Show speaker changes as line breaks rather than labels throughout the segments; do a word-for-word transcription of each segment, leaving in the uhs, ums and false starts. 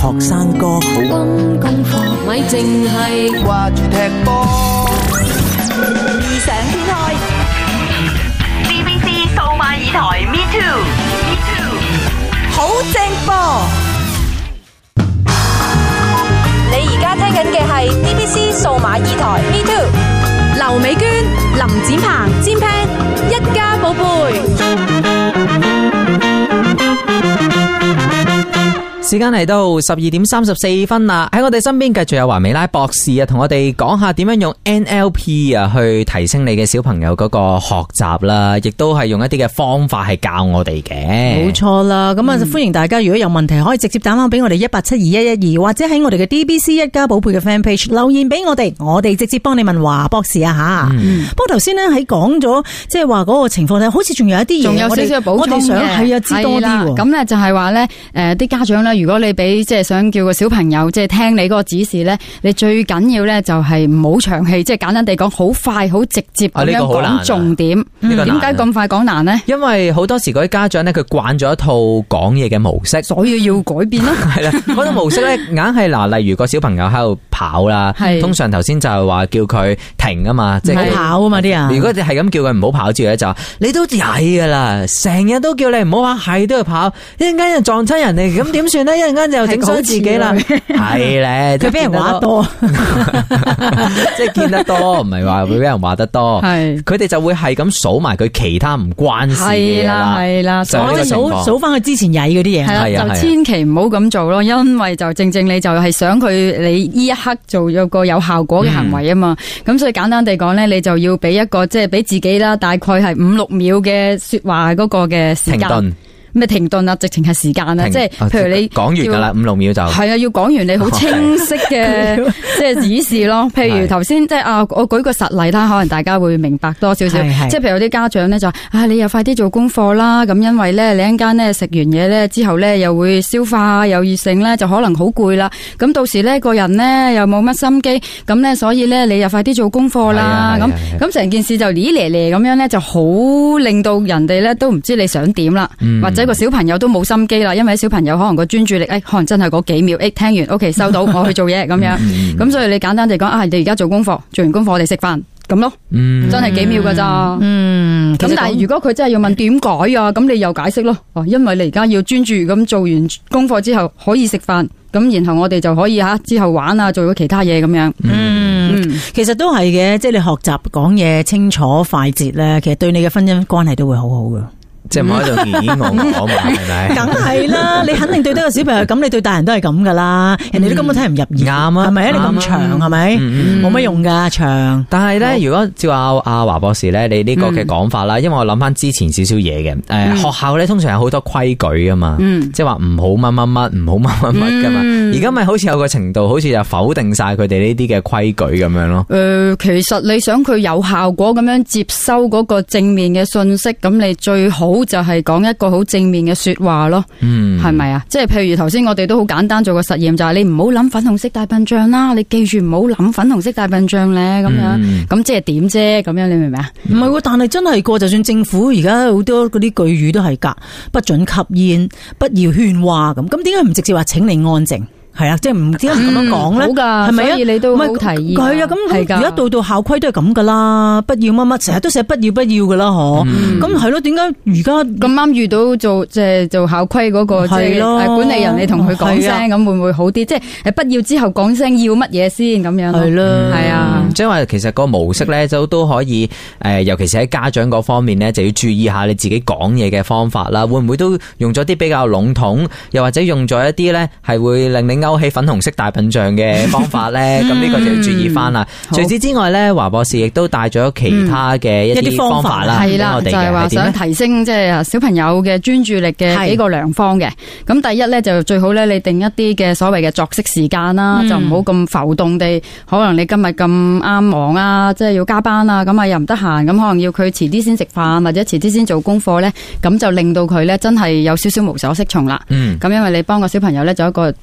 學生哥，
溫功課咪淨係
掛住踢波。
異想天開 D B C 數碼二台 Me Too Me Too 好正噃！你而家聽緊嘅係 D B C 數碼二台 Me Too，
劉美娟、林展鵬、尖聽一家寶貝。
時間嚟到十二點三十四分啦，喺我哋身邊繼續有華美拉博士啊，同我哋講下點樣用 N L P 啊去提升你嘅小朋友嗰個學習啦，亦都係用一啲嘅方法係教我哋嘅。
冇錯啦，咁啊歡迎大家如果有問題可以直接打翻俾我哋一八七二一一二，或者喺我哋嘅 D B C 一家寶貝嘅 fan page 留言俾我哋，我哋直接幫你問華博士啊吓。嗯、不過頭先咧喺講咗即係話嗰個情況咧，好似仲有一啲嘢，
仲有少少補充嘅，
我哋想係啊知多啲。
咁咧就係話咧，誒啲家長咧。如果你俾即係想叫個小朋友即係聽你嗰個指示咧，你最緊要咧就係唔好長氣，即係簡單地講，好快好直接咁樣講重點。點解咁快講難呢？
因為好多時嗰啲家長咧，佢慣咗一套講嘢嘅模式，
所以要改變咯。
係啦，嗰套模式咧，硬係嗱，例如個小朋友喺度跑啦，通常頭先就係話叫佢停啊嘛，即係
跑啊嘛啲人。
如果你係咁叫佢唔好跑之後咧，就你都曳噶啦，成日都叫你唔好跑，係都要跑，一陣間又撞親人哋，咁點算咧？一陣間就整傷自己啦，係咧，
佢俾人話得多，
即係見得多，唔係話會俾人話得多。係，佢哋就會係咁數埋佢其他唔關事嘅嘢啦，
係啦，係啦，
我哋數數翻佢之前曳嗰啲嘢，
係啦，就千祈唔好咁做咯，因為就正正你就係想佢你呢一刻做咗個有效果嘅行為啊嘛。咁、嗯、所以簡單地講咧，你就要俾一個即係俾自己啦，大概係五六秒嘅說話嗰個嘅時間。咩停頓啊，直情係時間啊，即係譬如你
講完噶啦，五六秒就
係啊，要講完你好清晰嘅即係指示咯。譬如頭先即係啊，我舉個實例啦，可能大家會明白多少少。即係譬如有啲家長咧就啊，你又快啲做功課啦，咁因為咧你一陣間咧食完嘢咧之後咧又會消化又熱性咧，就可能好攰啦。咁到時咧個人咧又冇乜心機，咁咧所以咧你又快啲做功課啦。咁咁成件事就哩咧咧咁樣咧，就好令到人哋咧都唔知你想點啦，嗯、或者。一個小朋友都冇心機啦，因為小朋友可能個專注力，誒，可能真係嗰幾秒，誒，聽完 ，OK， 收到，我去做嘢咁樣，咁所以你簡單地講，啊，你而家做功課，做完功課我哋食飯，咁咯，嗯、真係幾秒噶咋，嗯，咁但係如果佢真係要問點改啊，咁你又解釋咯，哦，因為你而家要專注咁做完功課之後可以食飯，咁然後我哋就可以吓之後玩啊，做咗其他嘢咁樣，
嗯，嗯其實都係嘅，即係你學習講嘢清楚快捷咧，其實對你嘅婚姻關係都會好好噶。
即係唔喺度咿咿我我嘛，係咪？
梗係啦，你肯定對得個小朋友咁，你對大人都係咁噶啦。人哋都根本聽唔入耳，啱啊，係咪啊？你咁長係咪？冇乜用噶長。但係咧，如果照阿阿華博士咧，你呢個嘅講法啦，因為我諗翻之前少少嘢嘅，誒，學校咧通常有好多規矩噶嘛，即係話唔好乜乜乜，唔好乜乜乜噶嘛。而家咪好似有個程度，好似就否定晒佢哋呢啲嘅規矩咁樣咯。
誒，其實你想佢有效果咁樣接收嗰個正面嘅信息，咁你最好。就係講一個好正面嘅說話咯，係咪啊？即係譬如頭先我哋都好簡單做個實驗，就係、是、你唔好諗粉紅色大笨象啦，你記住唔好諗粉紅色大笨象咧，咁樣咁、嗯、即係點啫？咁樣你明唔明啊？唔係喎，但係真係個，就算政府而家好多嗰啲句語都係噶，不准吸煙，不要喧嘩咁，咁點解唔直接話請你安靜？係啊，即係唔點解唔咁樣講咧？好噶，係咪啊？所以你都好提議。係啊，咁而家到到校規都係咁噶啦，不要乜乜，成日都寫不要不要噶啦，嗬。咁係咯，點解而家咁啱遇到做即係做校規嗰個即係管理人，你同佢講聲咁會唔會好啲？即係不要之後講聲要乜嘢先咁樣？係咯，係啊。
即係話其實個模式咧，都都可以誒，尤其是喺家長嗰方面咧，就要注意下你自己講嘢嘅方法啦。會唔會都用咗啲比較籠統，又或者用咗一啲咧係會令你勾起粉紅色大笨象嘅方法咧，咁呢個就要注意翻啦。除此之外咧，華博士亦都帶咗其他嘅一啲方法啦，係啦，就係話想提升即係小朋友嘅專注力嘅幾個良方嘅。咁第一咧就最好咧，你定一啲嘅所謂嘅作息時間啦，就唔好咁浮動地，可能你今日咁啱忙啊，即係要加班啊，咁啊又唔得閒，咁可能要佢遲啲先食飯或者遲啲先做功課咧，咁就令到佢咧真係有少少無所適從啦。咁因為你幫個小朋友咧，就一個比較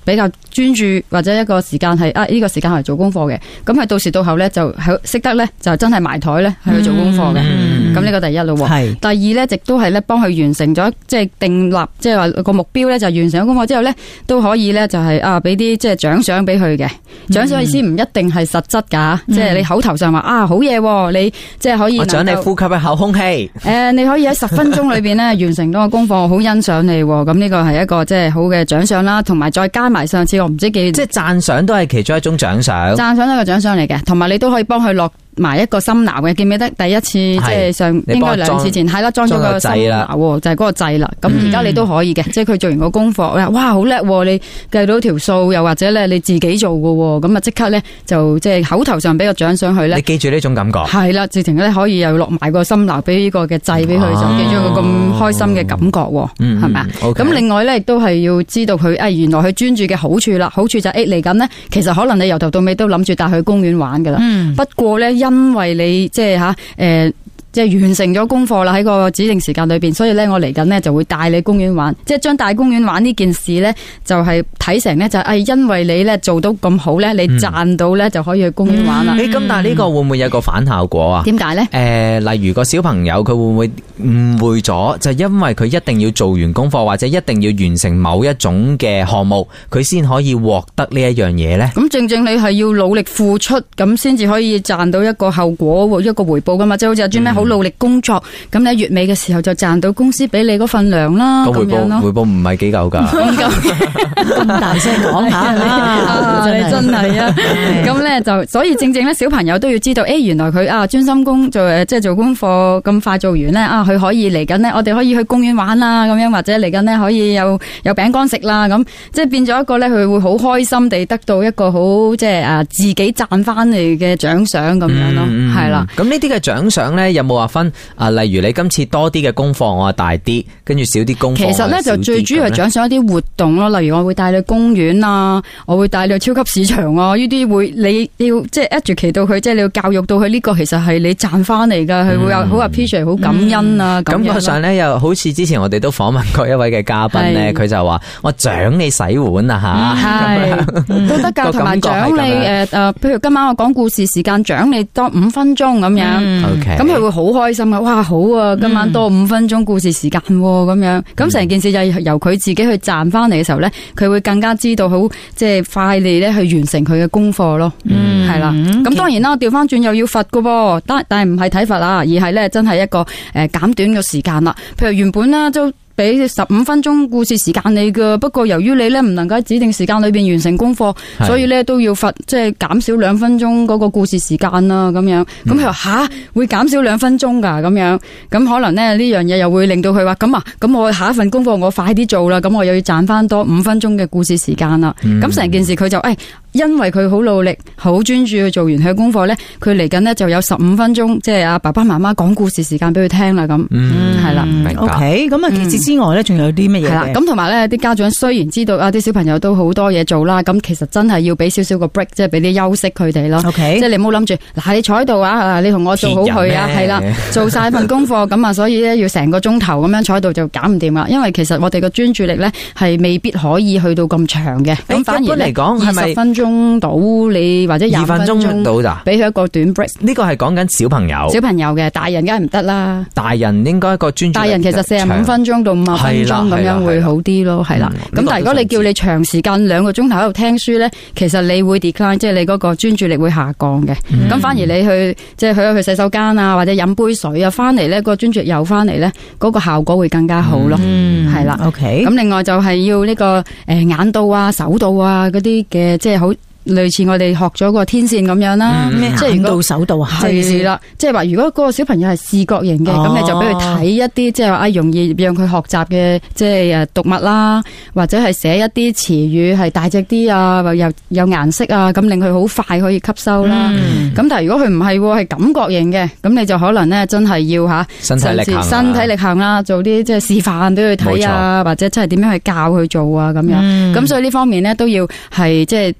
專注或者一個時間係啊呢個時間係做功課嘅，咁佢到時到後咧就識得咧就真係埋台咧去做功課嘅。咁呢、嗯、個第一咯。係第二咧，亦都係咧幫佢完成咗即係訂立即係話個目標咧，就完成咗功課之後咧都可以咧就係啊俾啲即係獎賞俾佢嘅。獎賞意思唔一定係實質噶，嗯、即係你口頭上話啊好嘢，你即係可以我
獎你呼吸一口空氣。誒、
呃，你可以喺十分鐘裏邊咧完成到個功課，我好欣賞你。咁呢個係一個即係好嘅獎賞啦，同埋再加埋上次我唔知幾
即係讚賞都係其中一種獎賞。
讚賞係一個獎賞嚟嘅，同埋你都可以幫佢落埋一個心錨嘅，記唔記得第一次即係上應該兩次前係啦，裝咗個心錨就係嗰個掣啦。咁而家你都可以嘅，即係佢做完個功課，哇好叻，你計到條數，又或者咧你自己做嘅，咁啊即刻咧就即係口頭上俾個獎賞佢咧。
你記住呢種感覺
係啦，直情咧可以又落埋個心錨俾呢個嘅掣俾佢，就記住個咁開心嘅感覺，係咪啊？咁另外咧亦都係要知道佢誒原來佢專注嘅好處啦，好處就係誒嚟緊呢，其實可能你由頭到尾都諗住帶佢去公園玩噶啦，不過咧。因為你即係吓誒。即係完成咗功課啦，喺個指定時間裏邊，所以咧我嚟緊呢就會帶你公園玩，即係將帶公園玩呢件事咧，就係睇成咧就係因為你咧做到咁好咧，你賺到咧就可以去公園玩啦。
誒，咁但係呢個會唔會有個反效果啊？
點解咧？
誒，例如個小朋友佢會唔會誤會咗，就因為佢一定要做完功課或者一定要完成某一種嘅項目，佢先可以獲得呢一樣嘢咧？咁
正正你係要努力付出，咁先至可以賺到一個後果，一個回報噶嘛，即係好似阿專咩好努力工作，咁你月尾嘅時候就賺到公司俾你嗰份糧啦。
個回報回報唔係幾夠噶，
咁大聲講下，
你真係啊！咁咧就所以正正咧，小朋友都要知道，誒，原來佢啊專心工做誒，即係做功課咁快做完咧，啊，佢可以嚟緊咧，我哋可以去公園玩啦，咁樣或者嚟緊咧可以有有餅乾食啦，咁即係變咗一個咧，佢會好開心地得到一個好即係啊自己賺翻嚟嘅獎賞咁樣咯，係啦。
咁呢啲嘅獎賞咧，有冇話分？啊，例如你今次多啲嘅功課，我大啲，跟住少啲功課。
其實咧就最主要係獎賞一啲活動咯，例如我會帶你去公園啊，我會帶你去超級市場啊，呢啲會你要即係 educate 到佢，即係你要教育到佢呢個其實係你賺翻嚟噶，佢會有好 appreciate 好感恩啊。
感覺上咧又好似之前我哋都訪問過一位嘅嘉賓咧，佢就話我獎你洗碗啊吓，
都得噶，同埋獎你誒誒，譬如今晚我講故事時間，獎你多五分鐘咁樣，咁佢會好開心。哇，好啊！今晚多五分鐘故事時間咁樣，咁成件事就由佢自己去賺翻嚟嘅時候咧，佢會更加知道好即係快利咧去完成佢嘅功課咯。嗯，係啦。咁當然啦，調翻轉又要罰噶噃，但但係唔係睇罰啊，而係咧真係一個誒減短嘅時間啦。譬如原本咧都俾十五分鐘故事時間你噶，不過由於你咧唔能夠喺指定時間裏邊完成功課，所以咧都要罰，即係減少兩分鐘嗰個故事時間啦，咁樣。咁佢話吓會減少兩分鐘噶，咁樣，咁可能咧呢樣嘢又會令到佢話咁啊，咁我下一份功課我快啲做啦，咁我又要賺翻多五分鐘嘅故事時間啦。咁成、嗯、件事佢就誒。因為佢好努力、好專注去做完佢功課咧，佢嚟緊呢就有十五分鐘，即係阿爸爸媽媽講故事時間俾佢聽啦，咁係啦，明白。
OK，咁啊，其次之外咧，仲有啲乜嘢？係啦，
咁同埋咧，啲家長雖然知道啊，啲小朋友都好多嘢做啦，咁其實真係要俾少少個 break， 即係俾啲休息佢哋咯。OK，即係你唔好諗住嗱，你坐喺度啊，你同我做好佢啊，係啦，做晒份功課咁啊，所以咧要成個鐘頭咁樣坐喺度就搞唔掂啦。因為其實我哋個專注力咧係未必可以去到咁長嘅。咁反而嚟講係咪二十分鐘到你或者廿分鐘到咋？俾佢一個短 break。
呢個係講緊小朋友，
小朋友嘅，大人梗係唔得啦。
大人應該個專注力，
大人其實四十五分鐘到五十分鐘咁樣會好啲咯，係啦。咁但係如果你叫你長時間兩個鐘頭喺度聽書咧，其實你會 decline， 即係你嗰個專注力會下降嘅。咁、嗯、反而你去即係去去洗手間啊，或者飲杯水啊，翻嚟咧個專注力又翻嚟咧，嗰個效果會更加好咯。係啦、嗯、OK。咁另外就係要呢個誒眼度啊、手度啊嗰啲嘅，即係好。類似我哋學咗個天線咁樣啦，
嗯、即係眼到手到啊，
係啦，即係話如果嗰個小朋友係視覺型嘅，咁、哦、你就俾佢睇一啲即係話容易讓佢學習嘅即係誒讀物啦，或者係寫一啲詞語係大隻啲啊，或有有顏色啊，咁令佢好快可以吸收啦。咁、嗯、但係如果佢唔係係感覺型嘅，咁你就可能咧真係要吓
身體力行，
身體力行啦，做啲即係示範俾佢睇啊，或者真係點樣去教佢做啊咁樣。咁、嗯、所以呢方面咧都要係即係睇翻個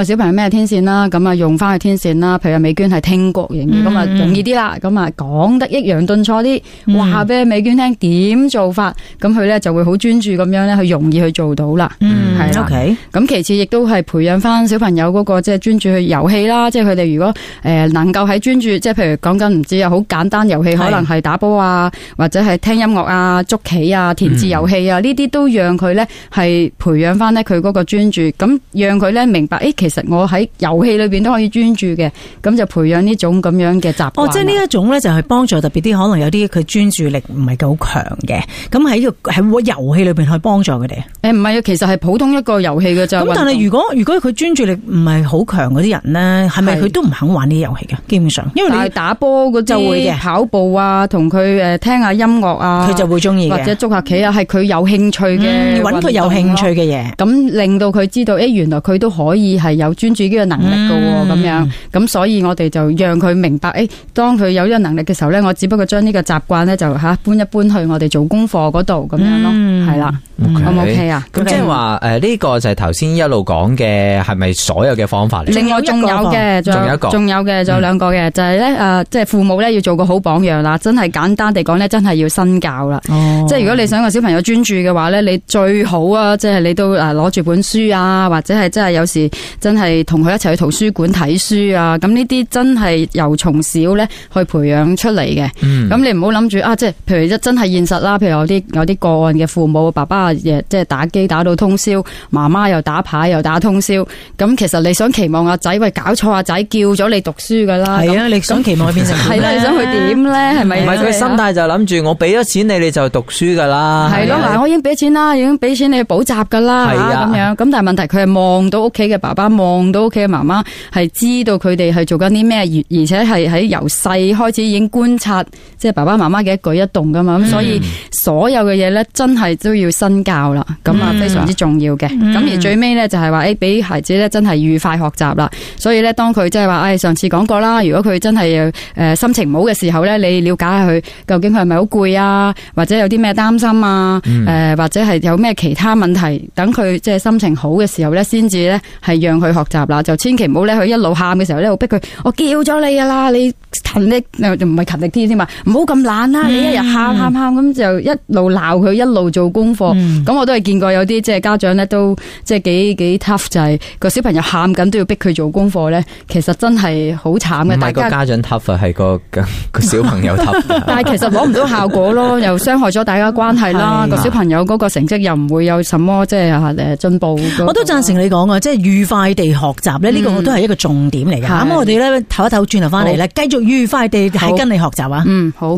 個小朋友咩天線啦，咁啊用翻去天線啦。譬如美娟係聽覺型嘅，咁啊容易啲啦。咁啊講得抑揚頓挫啲，話俾美娟聽點做法，咁佢咧就會好專注咁樣咧，去容易去做到啦。嗯，係啦。OK。咁其次亦都係培養翻小朋友嗰個即係專注去遊戲啦。即係佢哋如果誒能夠喺專注，即係譬如講緊唔知啊，好簡單遊戲，可能係打波啊，或者係聽音樂啊、捉棋啊、填字遊戲啊，呢啲都讓佢咧係培養翻咧佢嗰個專注，咁讓佢咧明白，誒，其實我喺遊戲裏邊都可以專注嘅，咁就培養呢種咁樣嘅習慣。
哦，即係呢一種咧就係幫助特別啲，可能有啲佢專注力唔係夠強嘅，咁喺個喺個遊戲裏邊去幫助佢哋。
誒，唔係啊，其實係普通一個遊戲嘅啫。
咁但係如果如果佢專注力唔係好強嗰啲人咧，係咪佢都唔肯玩呢啲遊戲嘅？基本上，因為你
打波嗰就會嘅，跑步啊，同佢誒聽下音樂啊，
佢就會中意嘅，
或者捉下棋啊，係佢有興趣嘅，
揾佢有興趣嘅嘢，
咁令到佢知道，誒，原來佢都可以係有專注呢個能力嘅，咁、嗯、樣，咁所以我哋就讓佢明白，誒，當佢有呢個能力嘅時候咧，我只不過將呢個習慣咧就吓搬一搬去我哋做功課嗰度咁樣咯，係啦。O 唔 OK 啊？
咁即係話誒呢個就係頭先一路講嘅，係咪所有嘅方法嚟？
另外仲有嘅，仲有一個，仲有嘅，仲有兩個嘅，就係咧誒，即係父母咧要做個好榜樣啦。真係簡單地講咧，真係要身教啦。哦，即係如果你想個小朋友專注嘅話咧，你最好啊，即係你都誒攞住本書啊，或者係真係有時真係同佢一齊去圖書館睇書啊。咁呢啲真係由從小咧去培養出嚟嘅。嗯，咁你唔好諗住啊，即係譬如一真係現實啦，譬如有啲有啲個案嘅父母爸爸。即係打機打到通宵，媽媽又打牌又打通宵，咁其實你想期望阿仔喂搞錯阿仔叫咗你讀書噶啦，
係啊，你想期望佢變成
係啦，你想佢點咧？係咪？
唔係佢心態就諗住我俾咗錢你，你就讀書噶啦。
係咯，嗱，我已經俾錢啦，已經俾錢你去補習噶啦，係啊，咁樣。咁但係問題佢係望到屋企嘅爸爸，望到屋企嘅媽媽，係知道佢哋係做緊啲咩，而而且係喺由細開始已經觀察，即係爸爸媽媽嘅一舉一動噶嘛。咁所以所有嘅嘢咧，真係都要身教啦。咁啊，非常之重要嘅。咁、嗯、而最尾咧就係話，誒，俾孩子咧真係愉快學習啦。所以咧，當佢即係話，誒，上次講過啦，如果佢真係誒心情唔好嘅時候咧，你了解下佢究竟佢係咪好攰啊，或者有啲咩擔心啊，誒、嗯呃，或者係有咩其他問題，等佢即係心情好嘅時候咧，先至咧係讓佢學習啦。就千祈唔好咧，佢一路喊嘅時候咧，逼佢，我叫咗你噶啦，你勤力就唔係勤力啲添嘛，唔好咁懶啦，你一日喊喊喊咁就一路鬧佢，一路做功課。咁、嗯、我都係見過有啲即係家長咧，都即係幾幾 tough， 就係個小朋友喊緊都要逼佢做功課咧，其實真係好慘嘅。
唔係個家長 tough 啊，係個個小朋友 tough。
但係其實攞唔到效果咯，又傷害咗大家關係啦。個小朋友嗰個成績又唔會有什麼即係誒進步。
我都贊成你講啊，即係愉快地學習咧，呢個都係一個重點嚟嘅。咁、嗯、我哋咧唞一唞，轉頭翻嚟咧，繼續愉快地係跟你學習啊。
嗯，好。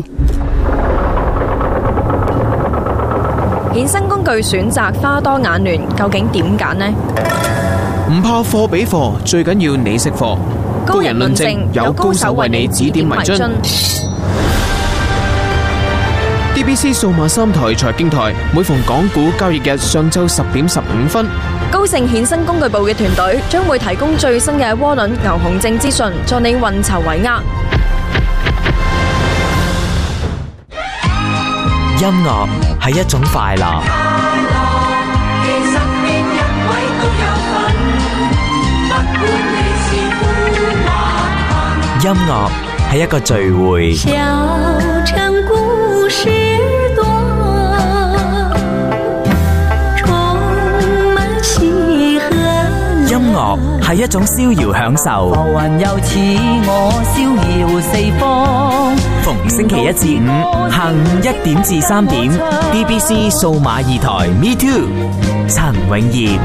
衍生工具選擇花多眼亂，究竟點揀呢？
唔怕貨比貨，最緊要你識貨。高人論證，有高手為你指點迷津。D B C 數碼三台財經台每逢港股交易日上晝十點十五分，
高盛衍生工具部嘅團隊將會提供最新嘅窩輪牛熊證資訊，助你運籌帷幄。
音樂係一種快樂，音樂係一個聚會，小城故事多，充滿喜和。音樂係一種逍遙享受，浮雲又似我逍遙四方。逢星期一至五下午一點至三點 ，D B C 數碼二台 Me Too， 陳永業，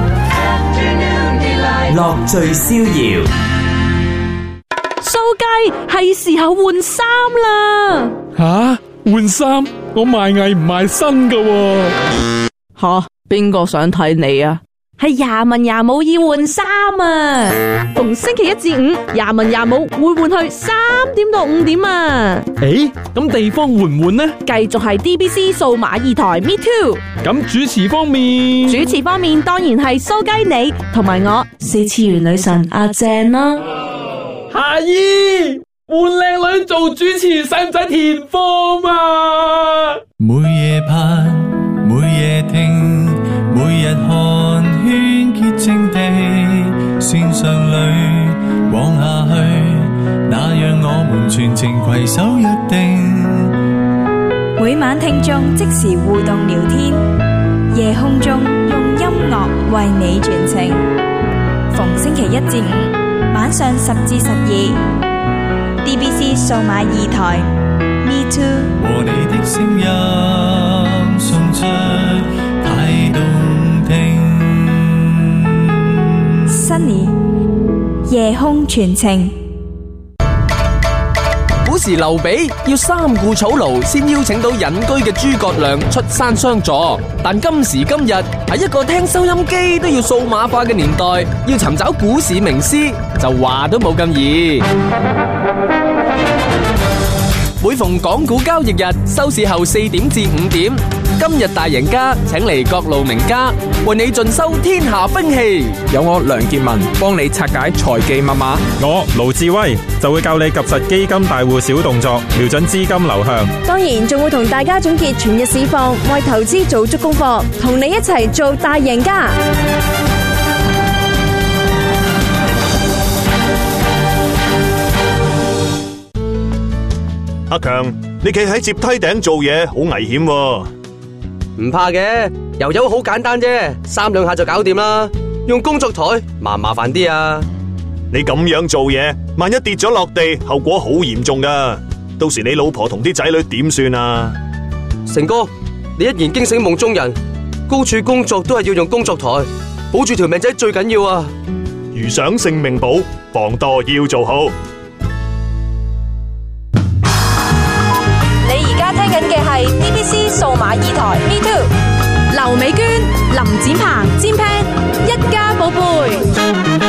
樂聚逍遙。
蘇雞，係時候換衫啦！
吓，換衫？我賣藝唔賣身噶喎。
吓，邊個想睇你啊？係廿文廿武要換衫啊！逢星期一至五，廿文廿武會換去三點到五點啊！
誒，咁地方換唔換呢？
繼續係 D B C 數碼二台 Me Too。
咁主持方面，
主持方面當然係蘇雞你同埋我四次元女神阿鄭啦。
夏姨，換靚女做主持使唔使填 form啊？
每夜盼，每夜聽，每日看，喧潔靜地線上全程攜手約定。
每晚聽眾即時互動聊天，夜空中用音樂為你傳情。逢星期一至五晚上十至十二 ，D B C 數碼二台 Me Too
和你的聲音送出太動聽。
Sunny 夜空傳情。
古時劉備要三顧草廬先邀請到隱居嘅諸葛亮出山相助，但今時今日喺一個聽收音機都要數碼化嘅年代，要尋找古史名師就話都冇咁易。每逢港股交易日收市後四點至五點，今日大贏家請嚟各路名家為你盡收天下兵器。
有我梁傑文幫你拆解財技密碼，
我盧志威就會教你及實基金大戶小動作，瞄準資金流向。
當然仲會同大家總結全日市況，為投資做足功課，同你一齊做大贏家。
阿強，你企喺接梯頂做嘢好危險喎。
唔怕嘅，油油好簡單啫，三兩下就搞掂啦。用工作台麻唔麻煩啲啊？
你咁樣做嘢，萬一跌咗落地，後果好嚴重噶。到時你老婆同啲仔女點算啊？
成哥，你一言驚醒夢中人，高處工作都係要用工作台，保住條命仔最緊要啊！
如想性命保，防墮要做好。
聽緊嘅係 D B C 數碼二台 Me Too， 劉美娟、林展鵬、尖 pan 一家寶貝。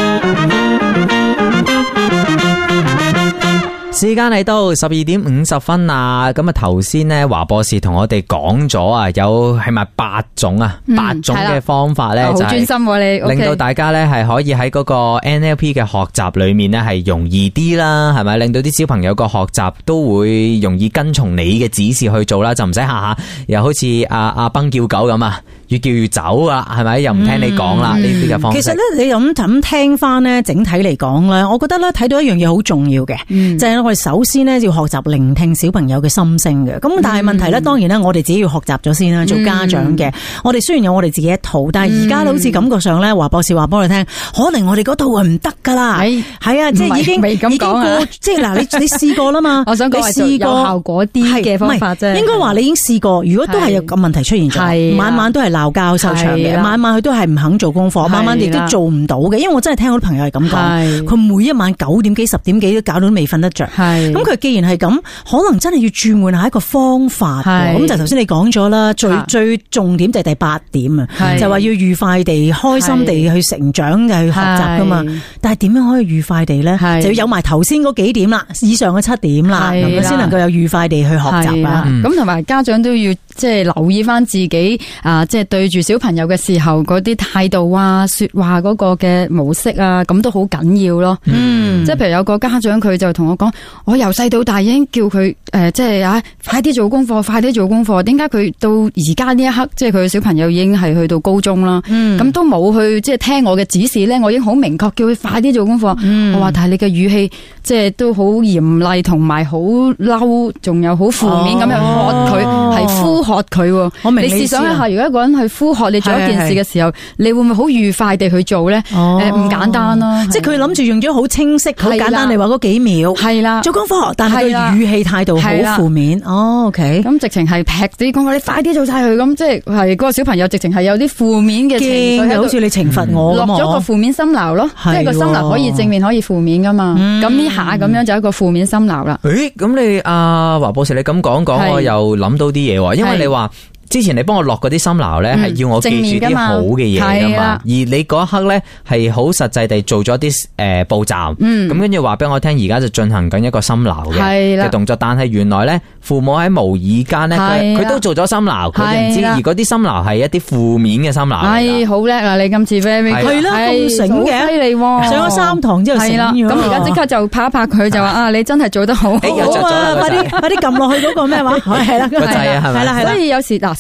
時間嚟到十二點五十分啊！咁啊，頭先呢華博士同我哋講咗啊，有係咪八種啊？嗯、八種嘅方法咧，就係令到大家咧係可以喺嗰個 N L P 嘅學習裏面咧係容易啲啦，係咪？令到啲小朋友個學習都會容易跟從你嘅指示去做啦，就唔使下下又好似阿阿崩叫狗咁啊，越叫越走啊，係咪？又唔聽你講啦，呢啲嘅方式。
其實咧，你咁咁聽翻咧，整體嚟講咧，我覺得咧睇到一樣嘢好重要嘅，嗯、就係我哋首先呢，要學習聆聽小朋友嘅心聲嘅。咁但係問題咧，當然咧，我哋自己要學習咗先啦。做家長嘅，嗯、我哋雖然有我哋自己一套，但係而家好似感覺上咧，華博士話幫你聽，可能我哋嗰套係唔得噶啦。係係啊，即係已經未咁講啊。即係嗱，你你試過啦嘛？我想講係有效果啲嘅方法啫。應該話你已經試過，如果都係有咁問題出現咗，晚晚都係鬧交收場嘅，晚晚佢都係唔肯做功課，晚晚亦都做唔到嘅。因為我真係聽好多朋友係咁講，佢每一晚九點幾、十點幾都搞到未瞓得着。咁佢既然係咁，可能真係要轉換下一個方法。咁就頭先你講咗啦，最最重點就係第八點啊，就話要愉快地、開心地去成長嘅去學習噶嘛。但係點樣可以愉快地咧？就要有埋頭先嗰幾點啦，以上嘅七點啦，咁先能夠有愉快地去學習啊。
咁同埋家長都要即係留意翻自己啊，即係對住小朋友嘅時候嗰啲態度啊、說話嗰個嘅模式啊，咁都好緊要咯。嗯，即係譬如有個家長佢就同我講，我由細到大已經叫佢誒、呃，即係啊，快啲做功課，快啲做功課。點解佢到而家呢一刻，即係佢嘅小朋友已經係去到高中啦，咁、嗯、都冇去即係聽我嘅指示咧？我已經好明確叫佢快啲做功課。嗯、我話但係你嘅語氣即係都好嚴厲，同埋好嬲，仲有好負面咁樣喝佢，係、哦、呼喝佢。我明你試想一下，如果一個人去呼喝你做一件事嘅時候，是是是你會唔會好愉快地去做咧？誒、哦，唔、呃、簡單咯，
即係佢諗住用咗好清晰、好簡單，你話嗰幾秒係啦，做功課，但係佢語氣態度好負面。哦 ，OK，
咁直情係劈啲功課，你快啲做晒佢，咁即係係嗰個小朋友直情係有啲負面嘅情緒，
好似你懲罰我
落咗個負面心流咯，即係個心流可以正面可以負面噶嘛。咁呢、嗯、下咁樣就一個負面心流啦。
誒，咁你阿華博士，你咁講講，我又諗到啲嘢喎，因為你話。之前你幫我落嗰啲心錨咧，係要我記住啲好嘅嘢噶嘛，而你嗰一刻咧係好實際地做咗啲誒步驟，咁跟住話俾我聽，而家就進行緊一個心錨嘅嘅動作，但係原來咧父母喺無意間咧，佢佢都做咗心錨，佢哋唔知，而嗰啲心錨係一啲負面嘅心錨。係好叻啊！你今次 very
係啦，咁醒嘅，犀利，上咗三堂之後醒咗。
咁而家即刻就拍一拍佢，就話啊，你真係做得好好啊！
快啲快啲撳落去嗰個咩話？係啦，
個掣啊，係咪？
係啦，所以有時嗱。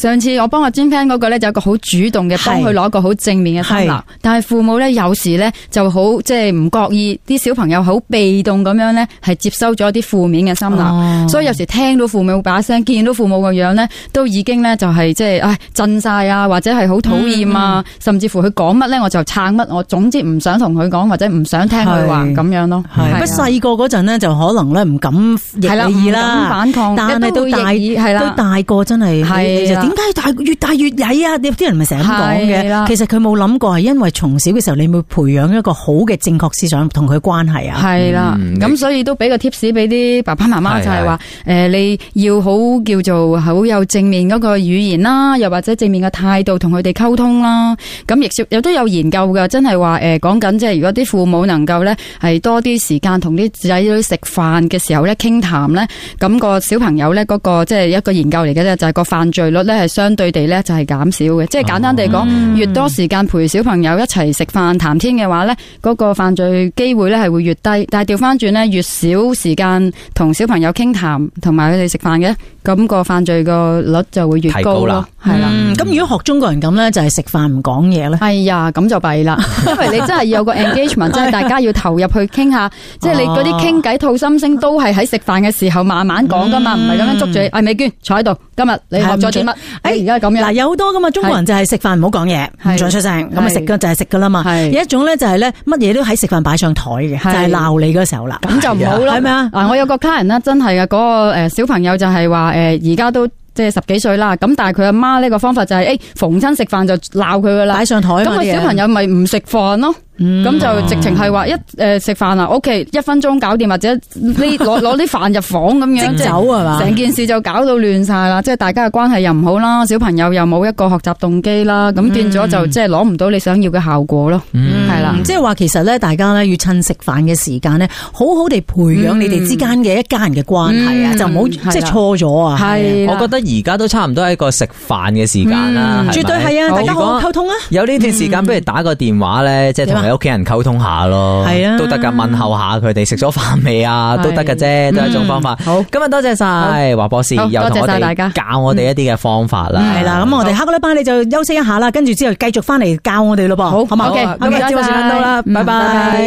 上次我幫我專 friend 嗰個咧，就有一個好主動嘅幫佢攞一個好正面嘅心流，但係父母咧有時咧就好即係唔覺意，啲小朋友好被動咁樣咧，係接收咗啲負面嘅心流，哦、所以有時聽到父母把聲，見到父母個樣咧，都已經咧就係即係唉震晒啊，或者係好討厭啊，嗯、甚至乎佢講乜咧我就撐乜，我總之唔想同佢講或者唔想聽佢話咁樣咯。
不過細個嗰陣咧就可能咧唔敢逆你意啦，反抗，但係到大係啦，到大個真係係點解大越大越曳啊？啲人咪成日咁講嘅，其實佢冇諗過係因為從小嘅時候你會培養一個好嘅正確思想同佢關係啊。係啦，咁所以都俾個 tips 俾啲爸爸媽媽就係話誒，你要好叫做好有正面嗰個語言啦，又或者正面嘅態度同佢哋溝通啦。咁亦亦都有研究嘅，真係話誒講緊即係如果啲父母能夠咧係多啲時間同啲仔女食飯嘅時候咧傾談咧，咁個小朋友咧嗰個即係一個研究嚟嘅啫，就係個犯罪率咧係相對地咧就係減少嘅。即係簡單地講，越多時間陪小朋友一齊食飯談天嘅話咧，嗰個犯罪機會咧係會越低。但係調翻轉咧，越少時間同小朋友傾談同埋佢哋食飯嘅，咁個犯罪個率就會越高咯。係啦，咁如果學中國人咁咧，就係食飯唔講嘢咧。係呀，咁就弊啦，因為你真係要有個 engagement， 即係大家要投入去傾下，即係你嗰啲傾偈吐心聲都係喺食飯嘅時候慢慢講噶嘛，唔係咁樣捉住你。阿美娟坐喺度，今日你學咗啲乜？誒，而家咁樣嗱，有好多噶嘛，中國人就係食飯唔好講嘢，唔再出聲，咁啊食嘅就係食噶啦嘛。有一種咧就係咧乜嘢都喺食飯擺上台嘅，就係鬧你嗰時候啦，咁就唔好啦。係咪啊？嗱，我有個客人咧，真係嘅嗰個誒小朋友就係話誒而家都。即係十幾歲啦，咁但係佢阿媽呢個方法就係、是，誒、欸、逢親食飯就鬧佢噶啦，擺上台，咁個小朋友咪唔食飯咯。咁、嗯、就直情係話一誒食飯啊 ，OK 一分鐘搞掂，或者呢攞攞啲飯入房咁樣，即走係嘛？成件事就搞到亂晒啦，即係大家嘅關係又唔好啦，小朋友又冇一個學習動機啦，咁、嗯、變咗就即係攞唔到你想要嘅效果咯。係、嗯、啦，即係話其實咧，大家咧要趁食飯嘅時間咧，好好地培養你哋之間嘅一家人嘅關係啊、嗯，就唔好即係錯咗啊。係，我覺得而家都差唔多係一個食飯嘅時間啦，絕對係啊，大家好好溝通啊。有呢段時間，不如打個電話咧，即係同你屋企人溝通下咯，係啊，都得噶，問候下佢哋食咗飯未啊，都得噶啫，都係一種方法。好，今日多謝晒華博士，又同我哋教我哋一啲嘅方法啦。係啦，咁我哋下個禮拜你就休息一下啦，跟住之後繼續翻嚟教我哋咯噃。好，好嘛，好嘅，今日節目時間到啦，拜拜。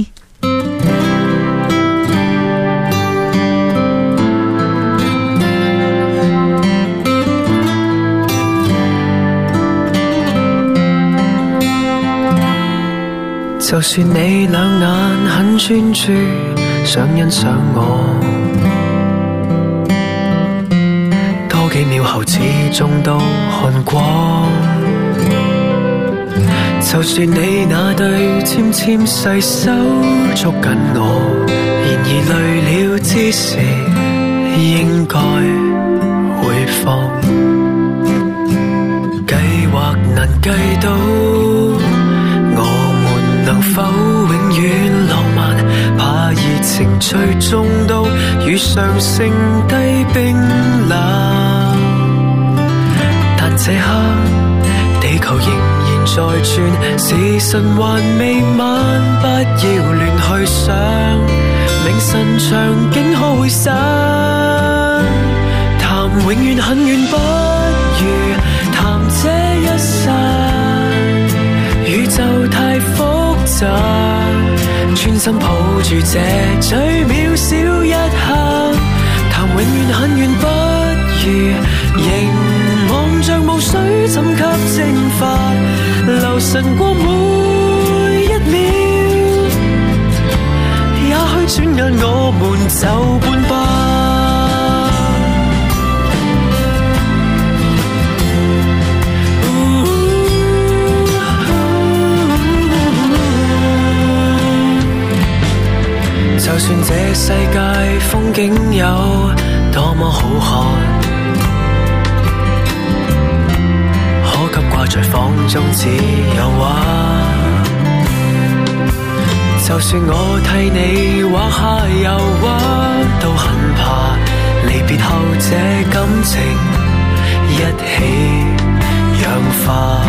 就算你兩眼很專注，想欣賞我，多幾秒後始終都看光。就算你那對纖纖細手捉緊我，然而累了之時應該會放。計劃難計到能否永遠浪漫？怕熱情最終都遇上剩低冰冷。但這刻地球仍然在轉，時辰還未晚，不要亂去想，明晨場景可會散？談永遠很遠，不如談這一剎，宇宙太複雜，專心抱住這最渺小一刻，談永遠很遠，不如凝望着霧水怎給蒸發，留神過每一秒，也許轉眼我們就半吧。就算這世界風景有多麼好看，可給掛在房中只有畫。就算我替你畫下油畫，都很怕離別後這感情一起氧化。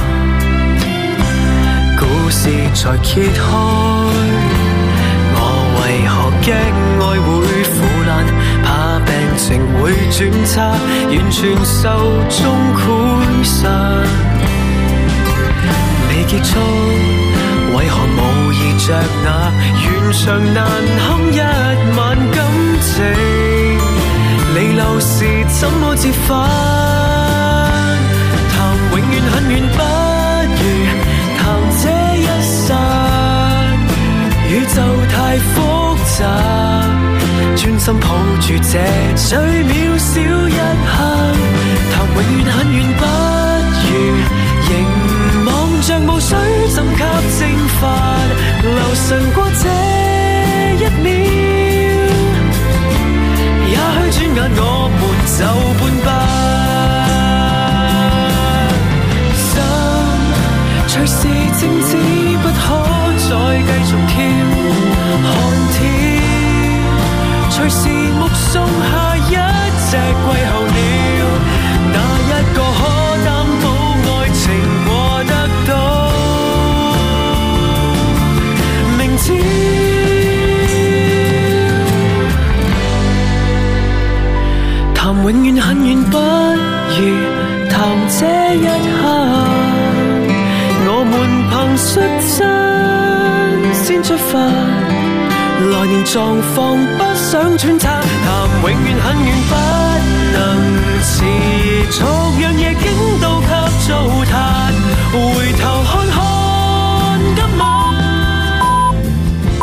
故事才揭開，為何驚愛會腐爛？怕病情會轉差，完全受中潰散。未結束，為何無意着那完場難堪一晚感情？離流時怎麼折返？談永遠很遠，不如談這一剎。宇宙太複雜，專心抱住這最渺小一刻。談永遠很遠，不如凝望像霧水怎給蒸發，留神過這一秒。也許轉眼我們就半百，心隨時靜止不可再繼續跳，看天隨時目送下一隻季候鳥，哪一個可擔保愛情過得到明朝？談永遠很遠，不如談這一刻。我們憑率真先出發，來年狀況不想揣測。談永遠很遠，不能持續，讓夜景都給糟蹋。回頭看看。